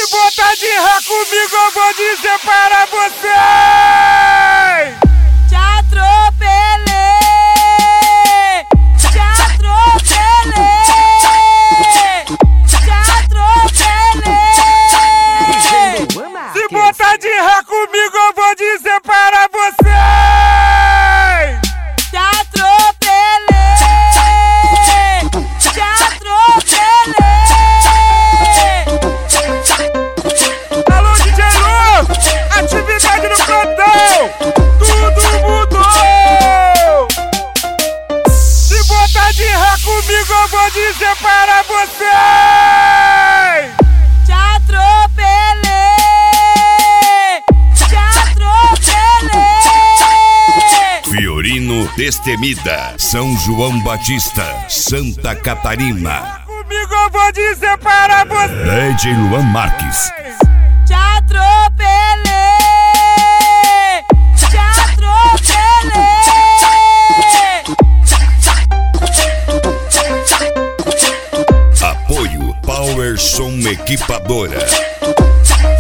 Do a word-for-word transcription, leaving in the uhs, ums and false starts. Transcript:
Se botar de ré comigo eu vou dizer para vocês: te atropelei, te atropelei, te atropelei. Se botar de ré comigo eu vou dizer para vocês: te atropelei, te atropelei. Alô D J Lu, atividade no plantão, tudo mudou. Se botar de ré comigo eu vou dizer para vocês: te atropelei, te atropelei. Fiorino Destemida, São João Batista, Santa Catarina. Comigo eu vou dizer para vocês: D J Luan Marques. Te atropelei, te atropelei. Apoio Power Som Equipadora.